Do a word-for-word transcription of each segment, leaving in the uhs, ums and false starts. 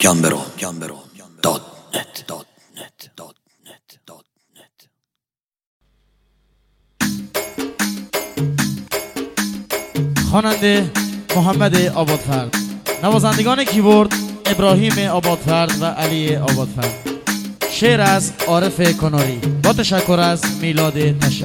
گمبرو گمبرو دات نت دات نت دات نت دات نت. خواننده محمد آبادفرد، نوازندگان کیبورد ابراهیم آبادفرد و علی آبادفرد. شعر از عارف کناری با تشکر از میلاد تشه.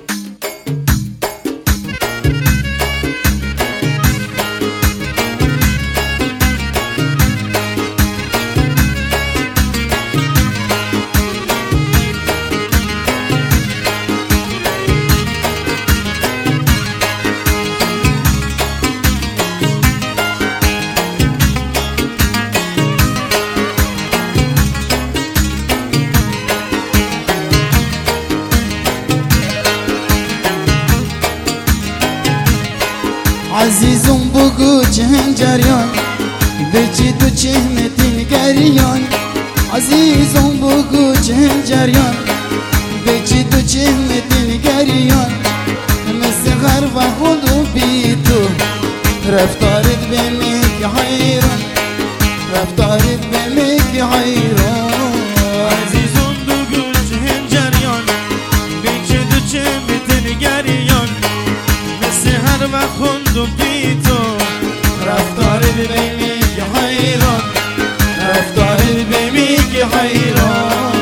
عزیزم بگو چند جریان بچی تو چهمت نگریان. عزیزم بگو چند جریان بچی تو چهمت نگریان. مثل غرب خودو بی تو رفتارت بمیک حیران، رفتارت بمیک حیران. عزیزم بگو چند جریان بچی تو چهمت نگریان. مثل هر وقت خوندم بی تو رفتارت بمیک حیران، رفتارت بمیک حیران.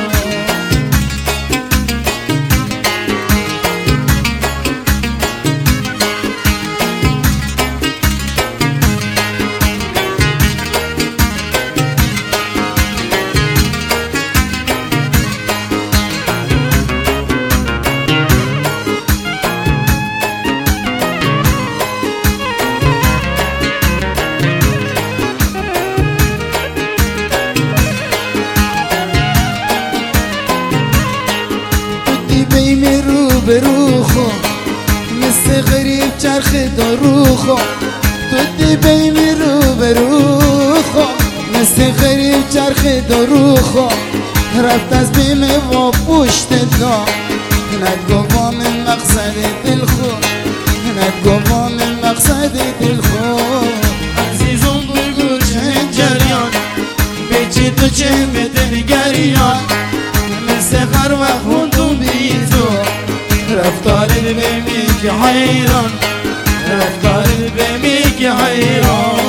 بیم رو به روخو مثل غریب چرخ داروخو. تو دی بیم رو به روخو مثل غریب چرخ داروخو. رفت از بیم و پشت دا ندگوام مقصد دل خو، ندگوام مقصد دل خو. عزیزم بگو چند جریان بچی تو چه نگریان. مثل هر وقت خوندم بی تو رفتارت بمیک حیران، رفتارت بمیک حیران.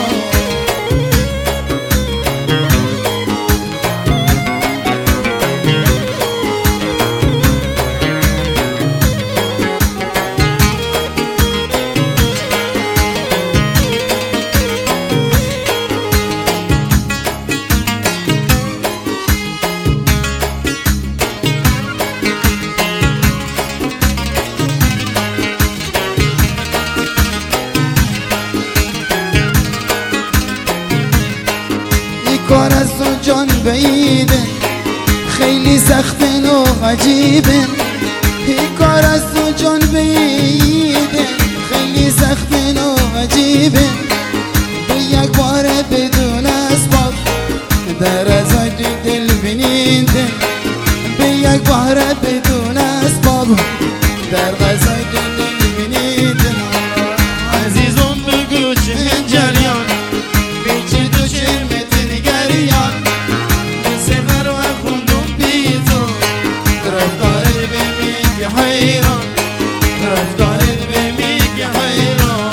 کار از تو جان بعیده خیلی سخت و عجیبه. این کار از تو جان بعیده خیلی سخت و عجیبه. به یک بار بدون اسباب در ازای دل بینیده. به یک بار بدون اسباب در غذای دل بینیده. عزیزم بگو چند جریان بیچی تو شرمت نگریان. مثل هر وقت خوندم بی تو رفتارت بمیک حیران، رفتارت بمیک حیران.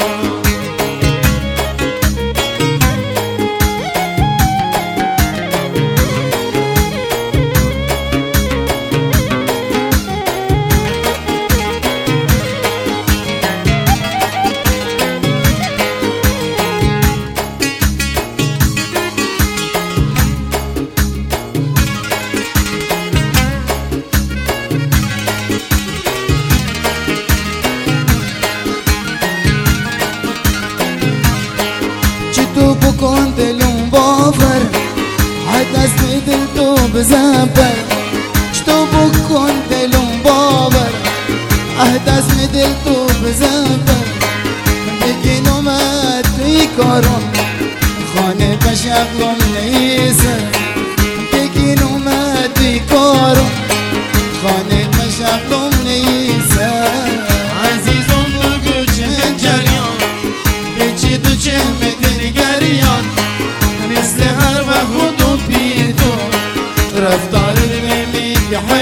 تو بکن دلم باور حد از دل تو بزن پر. تو بکن دلم باور حد از دل تو بزن پر. بگین اومد توی کارم خانه بشقلم نیسه. بگین اومد توی کارم خانه بشقلم نیسه. عزیزم بگو چند جریان بچی تو چه مدنگریان. مثل هر وقت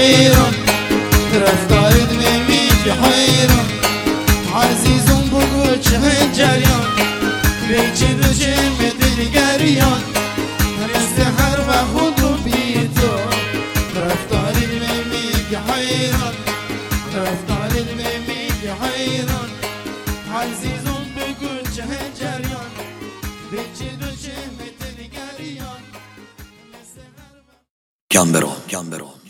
حیران رفتارت میگه حیران عزیزم بگو چه جریان بیچه دوشه مدل گریان رست هر وقت و بی تو رفتارت میگه حیران رفتارت میگه حیران عزیزم بگو چه جریان بیچه دوشه مدل گریان جان برو جان برو